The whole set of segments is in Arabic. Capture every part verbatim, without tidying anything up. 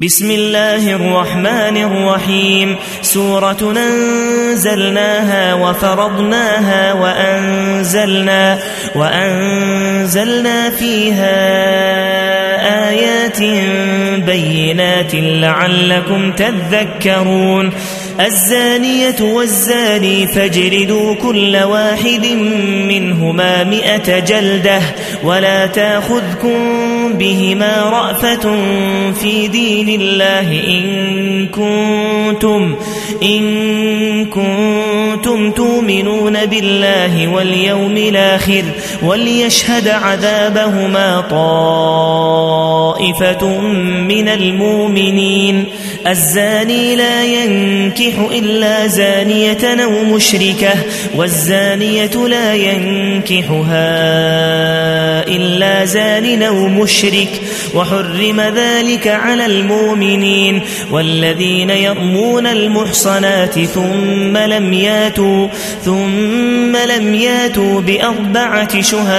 بسم الله الرحمن الرحيم سورة أنزلناها وفرضناها وأنزلنا, وأنزلنا فيها آيات بينات لعلكم تذكرون الزانية والزاني فاجلدوا كل واحد منهما مئة جلدة ولا تأخذكم بهما رأفة في دين الله إن كنتم, إن كنتم تؤمنون بالله واليوم الآخر وليشهد عذابهما طائفة من المؤمنين الزاني لا ينكح إلا زانية أو مشركة والزانية لا ينكحها إلا زان أو مشرك وحرم ذلك على المؤمنين والذين يرمون المحصنات ثم لم ياتوا ثم لم ياتوا بأربعة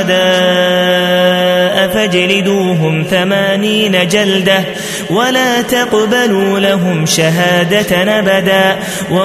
شهداء فاجلدوهم ثمانين جلدة ولا تقبلوا لهم شهادة أبدا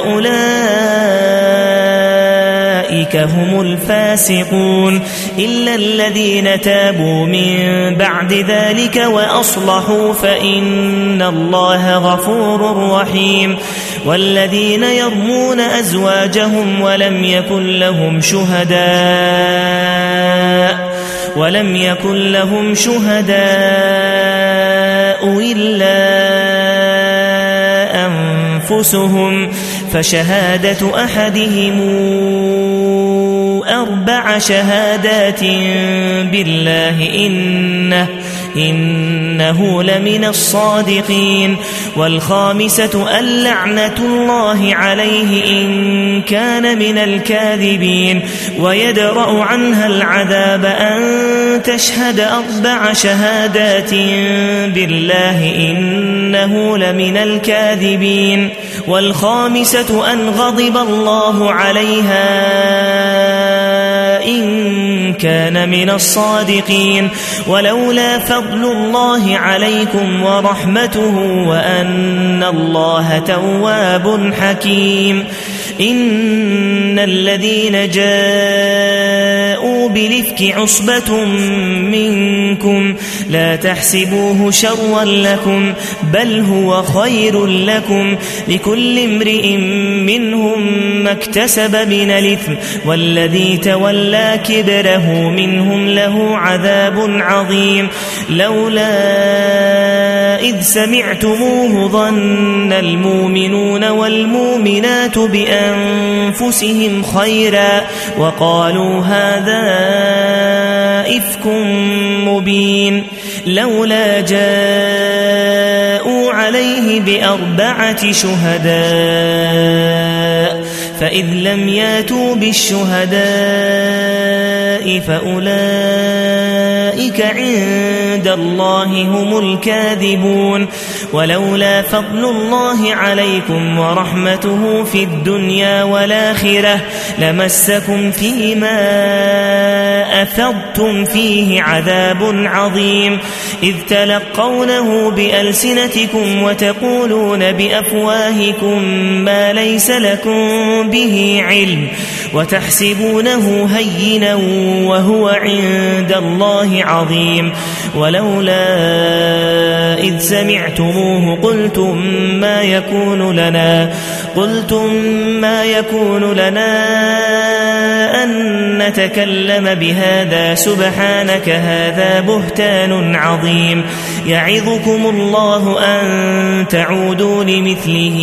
وأولئك هم الفاسقون إلا الذين تابوا من بعد ذلك وأصلحوا فإن الله غفور رحيم والذين يرمون أزواجهم ولم يكن لهم شهداء ولم يكن لهم شهداء إلا أنفسهم فشهادة أحدهم أربع شهادات بالله إنه إنه لمن الصادقين والخامسة اللعنة الله عليه إن كان من الكاذبين ويدرأ عنها العذاب أن تشهد أربع شهادات بالله إنه لمن الكاذبين والخامسة أن غضب الله عليها إن كان من الصادقين ولولا فضل الله عليكم ورحمته وأن الله تواب حكيم إن الذين جاءوا بالإفك عصبة منكم لا تحسبوه شرا لكم بل هو خير لكم لكل امرئ منهم ما اكتسب من الإثم والذي تولى كبره منهم له عذاب عظيم لولا إذ سمعتموه ظن المؤمنون والمؤمنات بأنفسهم خيرا وقالوا هذا إفك مبين لولا جاءوا عليه بأربعة شهداء فإذ لم ياتوا بالشهداء فأولئك عند الله هم الكاذبون ولولا فضل الله عليكم ورحمته في الدنيا والآخرة لمسكم فيما أفضتم فيه عذاب عظيم إذ تلقونه بألسنتكم وتقولون بأفواهكم ما ليس لكم به علم وتحسبونه هينا وهو عند الله عظيم ولولا إذ سمعتموه قلتم ما يكون لنا قلتم ما يكون لنا أن نتكلم بهذا سبحانك هذا بهتان عظيم يعظكم الله أن تعودوا لمثله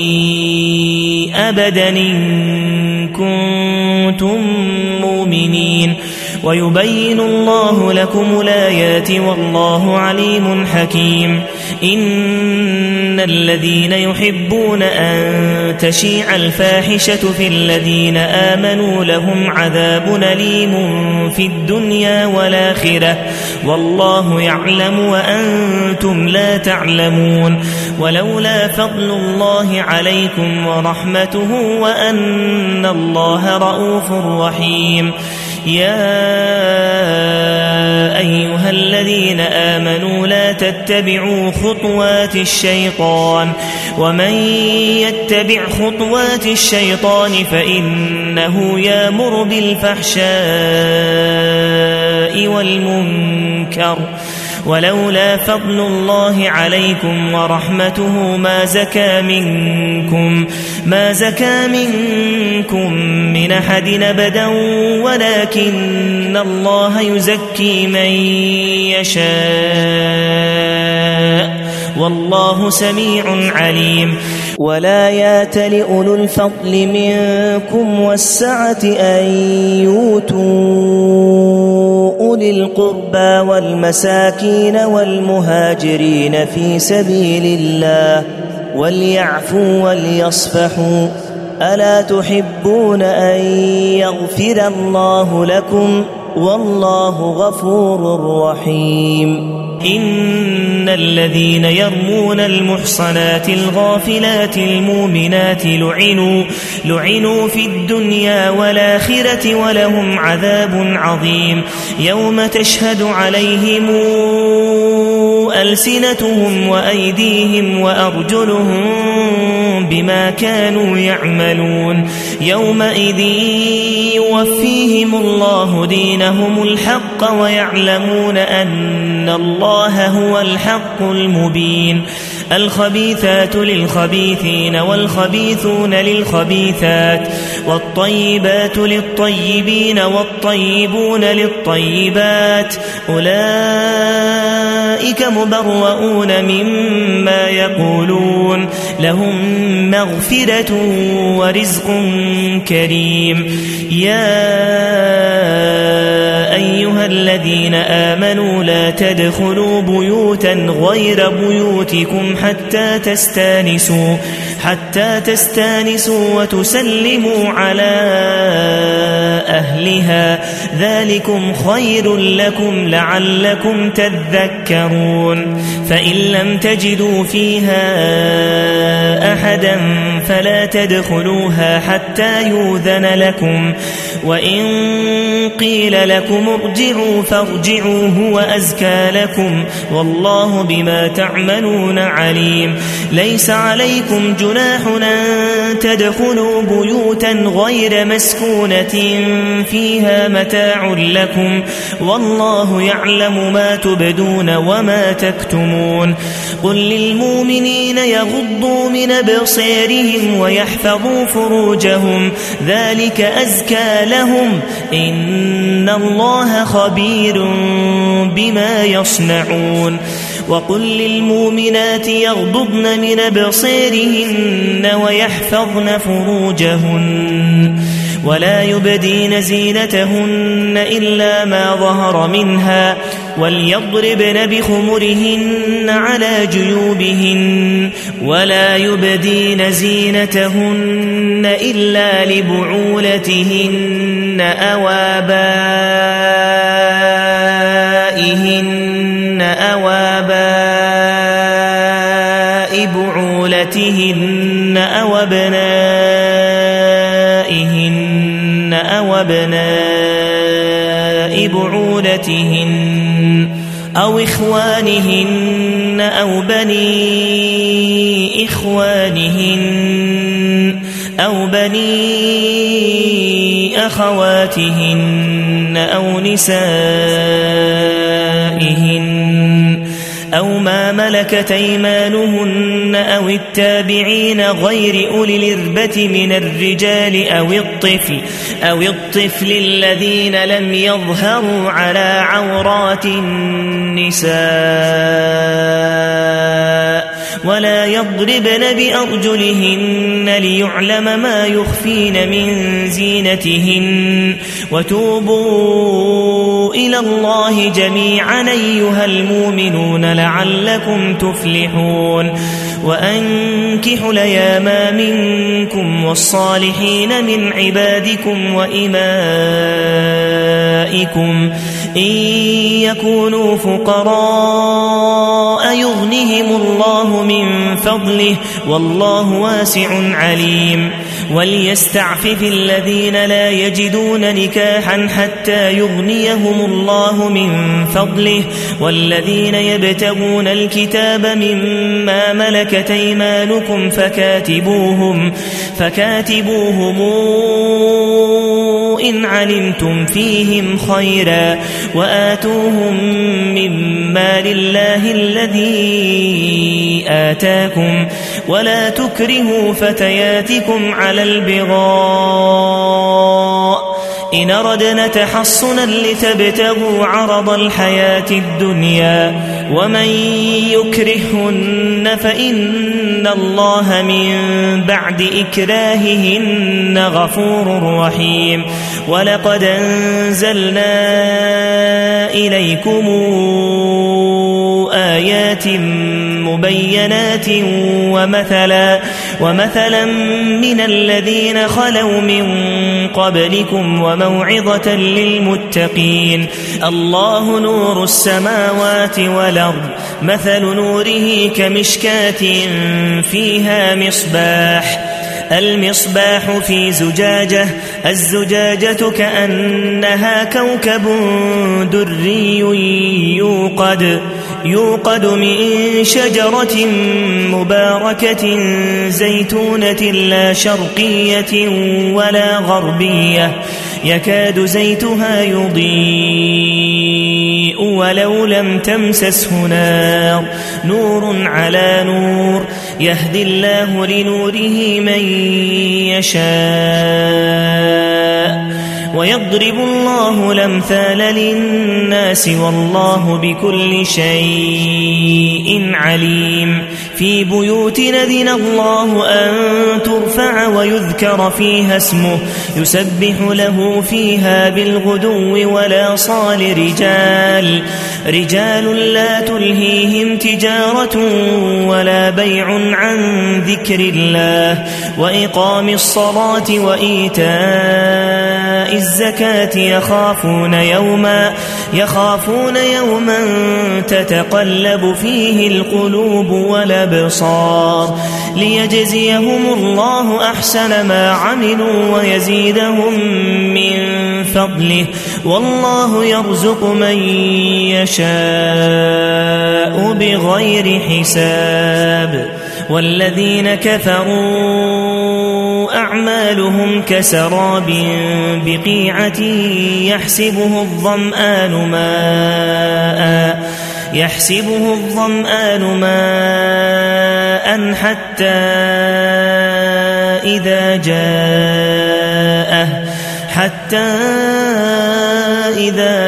أبدا إن كنتم مؤمنين ويبين الله لكم الآيات والله عليم حكيم إن الذين يحبون أن تشيع الفاحشة في الذين آمنوا لهم عذاب أليم في الدنيا والآخرة والله يعلم وأنتم لا تعلمون ولولا فضل الله عليكم ورحمته وأن الله رؤوف رحيم يا أيها الذين آمنوا لا تتبعوا خطوات الشيطان ومن يتبع خطوات الشيطان فإنه يأمر بالفحشاء والمنكر ولولا فضل الله عليكم ورحمته ما زكى منكم ما زكى منكم من أحد أبدا ولكن الله يزكي من يشاء والله سميع عليم. ولا يأتل أولو الفضل منكم والسعة أن يؤتوا أولي القربى والمساكين والمهاجرين في سبيل الله وليعفوا وليصفحوا ألا تحبون أن يغفر الله لكم والله غفور رحيم. إن الذين يرمون المحصنات الغافلات المؤمنات لعنوا, لعنوا في الدنيا والآخرة ولهم عذاب عظيم يوم تشهد عليهم ألسنتهم وأيديهم وأرجلهم بما كانوا يعملون يومئذ يوفيهم الله دينهم الحق ويعلمون أن الله هو الحق المبين. الخبيثات للخبيثين والخبيثون للخبيثات والطيبات للطيبين والطيبون للطيبات أولئك مبرؤون مما يقولون لهم مغفرة ورزق كريم. يا أيها الذين آمنوا لا تدخلوا بيوتا غير بيوتكم حتى تستانسوا حتى تستانسوا وتسلموا على أهلها ذلكم خير لكم لعلكم تذكرون. فإن لم تجدوا فيها أحدا فلا تدخلوها حتى يؤذن لكم وإن قيل لكم ارجعوا فارجعوا هو أزكى لكم والله بما تعملون عليم. ليس عليكم جناح أن تدخلوا بيوتا غير مسكونة فيها متاع لكم والله يعلم ما تبدون وما تكتمون. قل للمؤمنين يغضوا من أبصارهم ويحفظوا فروجهم ذلك أزكى لهم إن الله خبير بما يصنعون. وقل للمؤمنات يغضضن من أبصارهن ويحفظن فروجهن ولا يبدين زينتهن إلا ما ظهر منها وليضربن بخمرهن على جيوبهن ولا يبدين زينتهن إلا لبعولتهن أو آبائهن أو آباء بعولتهن أو أبنائهن أو أبناء بعولتهن أو إخوانهن أو بني إخوانهن أو بني أخواتهن أو نسائهن أو ما ملكت أيمانهن أو التابعين غير أولي الإربة من الرجال أو الطفل أو الطفل الذين لم يظهروا على عورات النساء ولا يضربن بأرجلهن ليعلم ما يخفين من زينتهن وتوبوا إلى الله جميعا أيها المؤمنون لعلكم تفلحون. وأنكحوا الأيام منكم والصالحين من عبادكم وإمائكم إن يكونوا فقراء يغنهم الله من فضله والله واسع عليم وليستعفف الذين لا يجدون نكاحا حتى يغنيهم الله من فضله والذين يبتغون الكتاب مما ملكت أيمانكم فكاتبوهم فكاتبوهم إن علمتم فيهم خيرا وآتوهم مما لله الذي آتاكم ولا تكرهوا فتياتكم على البغاء إن أردنا تحصنا لتبتغوا عرض الحياة الدنيا ومن يكرهن فإن الله من بعد إكراههن غفور رحيم ولقد أنزلنا إليكم آيات مبينات ومثلا ومثلا من الذين خلوا من قبلكم وموعظة للمتقين الله نور السماوات والأرض مثل نوره كمشكاة فيها مصباح المصباح في زجاجة الزجاجة كأنها كوكب دري يوقد يوقد من شجرة مباركة زيتونة لا شرقية ولا غربية يكاد زيتها يضيء ولو لم تمسسه نار نور على نور يهدي الله لنوره من يشاء ويضرب الله الأمثال للناس والله بكل شيء عليم في بيوت أذن الله أن ترفع ويذكر فيها اسمه يسبح له فيها بالغدو والآصال رجال رجال لا تلهيهم تجارة ولا بيع عن ذكر الله وإقام الصلاة وإيتاء الزكاة يخافون يوما يخافون يوما تتقلب فيه القلوب والأبصار ليجزيهم الله أحسن ما عملوا ويزيدهم من فضله والله يرزق من يشاء بغير حساب والذين كفروا أعمالهم كسراب بقيعة يحسبه الظمآن ماء يحسبه الظمآن ماء حتى إذا جاءه حتى إذا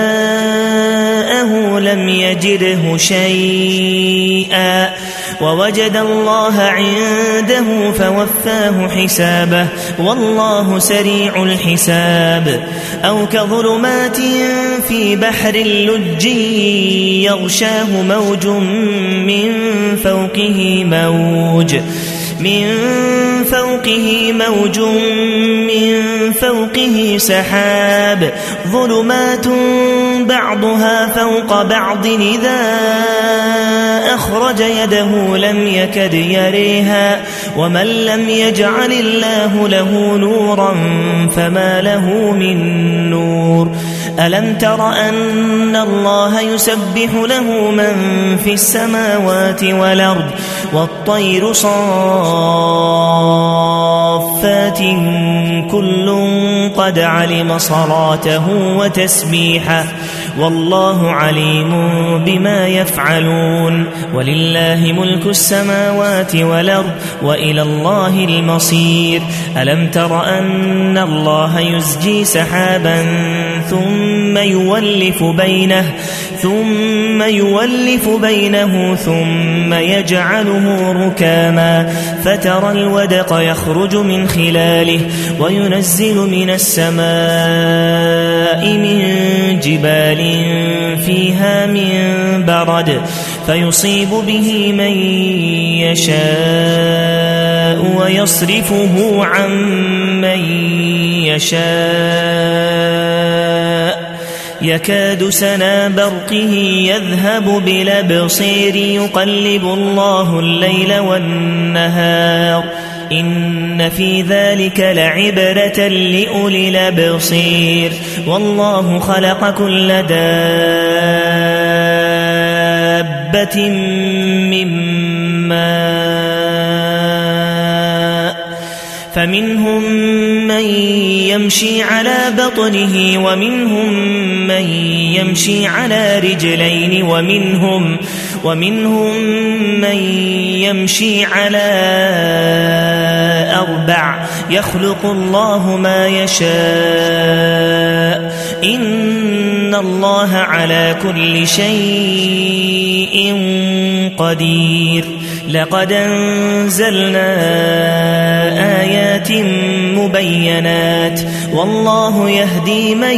جاءه لم يجده شيئا ووجد الله عنده فوفاه حسابه والله سريع الحساب أو كظلمات في بحر اللج يغشاه موج من فوقه موج من فوقه موج من فوقه سحاب ظلمات بعضها فوق بعض إذا أخرج يده لم يكد يريها ومن لم يجعل الله له نورا فما له من نور ألم تر أن الله يسبح له من في السماوات والأرض والطير صافات كل قد علم صلاته وتسبيحه والله عليم بما يفعلون ولله ملك السماوات والأرض وإلى الله المصير ألم تر أن الله يزجي سحابا ثم يولف بينه ثم يولف بينه ثم يجعله ركاما فترى الودق يخرج من خلاله وينزل من السماء من جبال فيها من برد فيصيب به من يشاء ويصرفه عن من يشاء يكاد سنا برقه يذهب بالأبصير يقلب الله الليل والنهار إن في ذلك لعبرة لأولي الأبصير والله خلق كل دابة من ماء فمنهم من يمشي على بطنه ومنهم من يمشي على رجلين ومنهم ومنهم من يمشي على أربع يخلق الله ما يشاء إن الله على كل شيء قدير لقد أنزلنا آيات مبينات والله يهدي من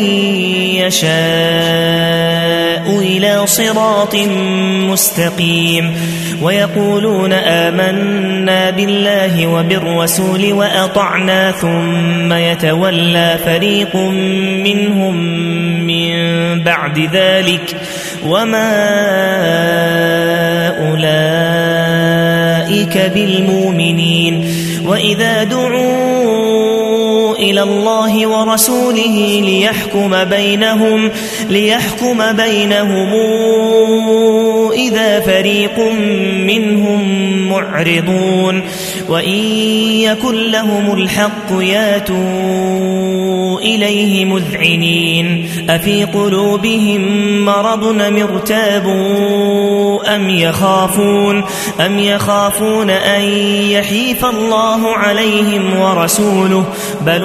يشاء إلى صراط مستقيم ويقولون آمنا بالله وبالرسول وأطعنا ثم يتولى فريق منهم من بعد ذلك وما أولئك بالمؤمنين وإذا دعوا إلى الله ورسوله ليحكم بينهم ليحكم بينهم إذا فريق منهم معرضون وإن يكن لهم الحق ياتوا إليه مذعنين أفي قلوبهم مرض أم ارتابوا أم يخافون أم يخافون أن يحيف الله عليهم ورسوله بل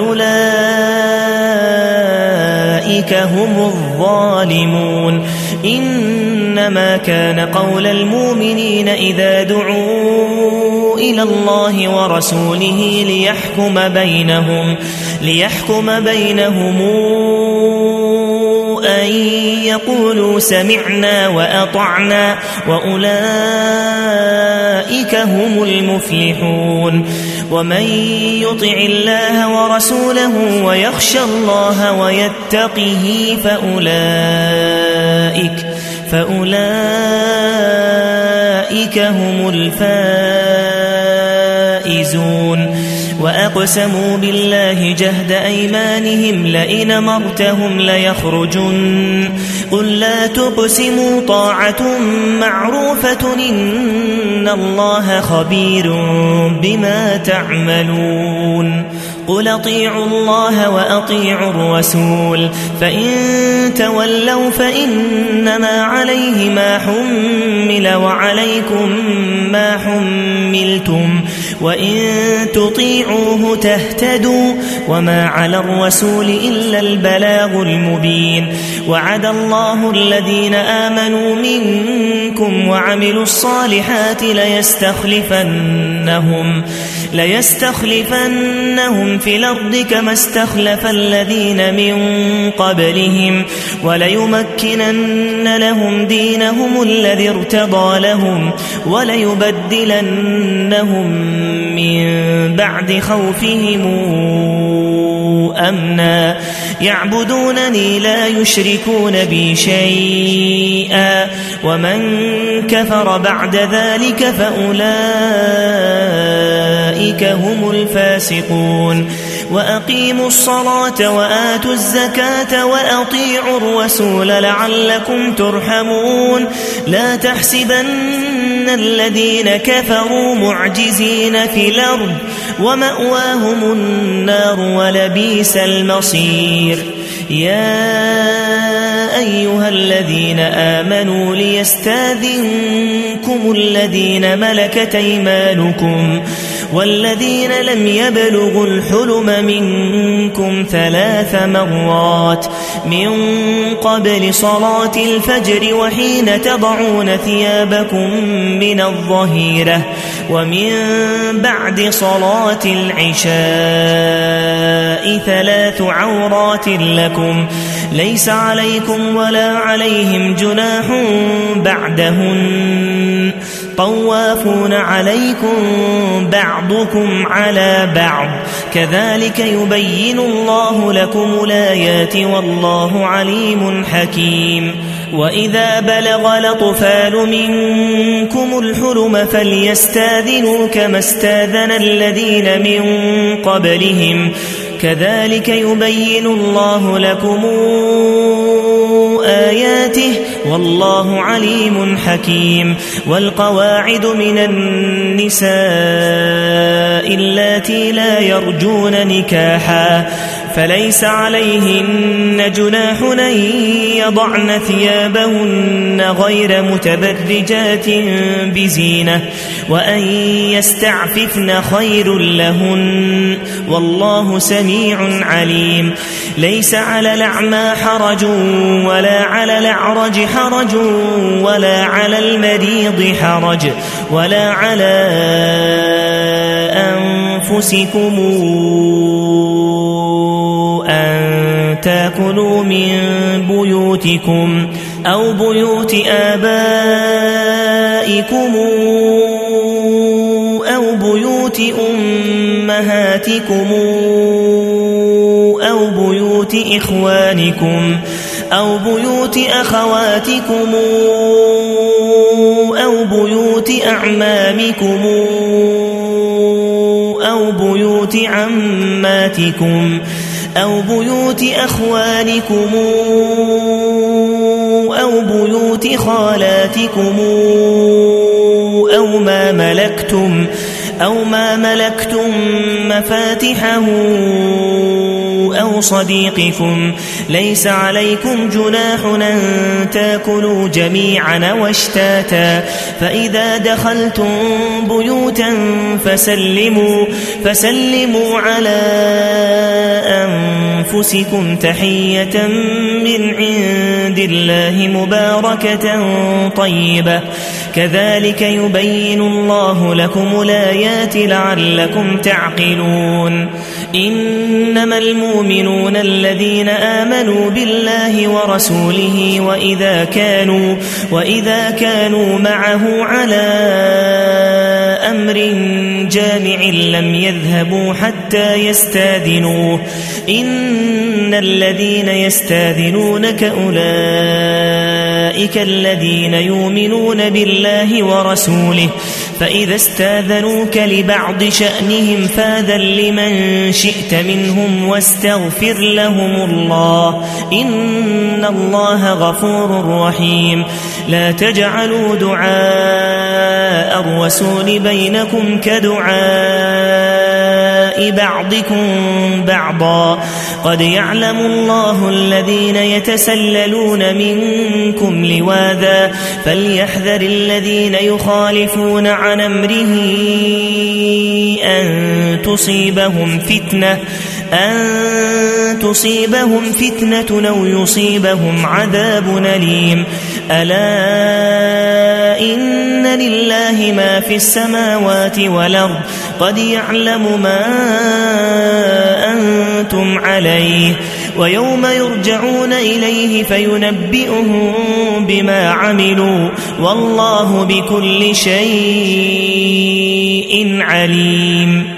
أولئك هم الظالمون إنما كان قول المؤمنين إذا دعوا إلى الله ورسوله ليحكم بينهم ليحكم بينهم أن يقولوا سمعنا وأطعنا وأولئك هم المفلحون ومن يطع الله ورسوله ويخشى الله ويتقه فأولئك فأولئك هم الفائزون وأقسموا بالله جهد أيمانهم لئن أمرتهم ليخرجن قل لا تقسموا طاعة معروفة إن الله خبير بما تعملون قل اطيعوا الله وأطيعوا الرسول فإن تولوا فإنما عليه ما حمل وعليكم ما حملتم وإن تطيعوه تهتدوا وما على الرسول إلا البلاغ المبين وعد الله الذين آمنوا منكم وعملوا الصالحات ليستخلفنهم ليستخلفنهم في الأرض كما استخلف الذين من قبلهم وليمكنن لهم دينهم الذي ارتضى لهم وليبدلنهم من بعد خوفهم أمنا يعبدونني لا يشركون بي شيئا ومن كفر بعد ذلك فأولئك هم الفاسقون وأقيموا الصلاة وآتوا الزكاة وأطيعوا الرسول لعلكم ترحمون لا تحسبن الذين كفروا معجزين في الأرض ومأواهم النار ولبئس المصير يا أيها الذين آمنوا ليستاذنكم الذين ملكت أيمانكم والذين لم يبلغوا الحلم منكم ثلاث مرات من قبل صلاة الفجر وحين تضعون ثيابكم من الظهيرة ومن بعد صلاة العشاء ثلاث عورات لكم ليس عليكم ولا عليهم جناح بعدهن طوافون عليكم بعضكم على بعض كذلك يبين الله لكم الآيات والله عليم حكيم. وإذا بلغ الأطفال منكم الحلم فليستاذنوا كما استاذن الذين من قبلهم كذلك يبين الله لكم آياته والله عليم حكيم. والقواعد من النساء اللاتي لا يرجون نكاحا فليس عليهن جناح أن يضعن ثيابهن غير متبرجات بزينة وأن يستعففن خير لهن والله سميع عليم. ليس على الأعمى حرج ولا على الأعرج حرج ولا على المريض حرج ولا على أنفسكم أن تأكلوا من بيوتكم أو بيوت آبائكم أو بيوت أمهاتكم أو بيوت إخوانكم أو بيوت أخواتكم أو بيوت أعمامكم أو بيوت عماتكم أو بيوت أخوالكم أو بيوت خالاتكم أو ما ملكتم أو ما ملكتم مفاتحه أو صديقكم ليس عليكم جناح أن تأكلوا جميعا واشتاتا فإذا دخلتم بيوتا فسلموا, فسلموا على أنفسكم تحية من عند الله مباركة طيبة كذلك يبين الله لكم الآيات لعلكم تعقلون. إنما المؤمنون الذين آمنوا بالله ورسوله وإذا كانوا, وإذا كانوا معه على أمر جامع لم يذهبوا حتى يستاذنوه إن الذين يستاذنونك أولئك الذين يؤمنون بالله ورسوله فإذا استاذنوك لبعض شأنهم فاذن لمن شئت منهم واستغفر لهم الله إن الله غفور رحيم. لا تجعلوا دعاء الرسول بينكم كدعاء بعضكم بعضا قد يعلم الله الذين يتسللون منكم لواذا فليحذر الذين يخالفون عن أمره أن تصيبهم فتنة أن تصيبهم فتنة أو يصيبهم عذاب أليم. ألا إن لله ما في السماوات والأرض قد يعلم ما أنتم عليه ويوم يرجعون إليه فينبئهم بما عملوا والله بكل شيء عليم.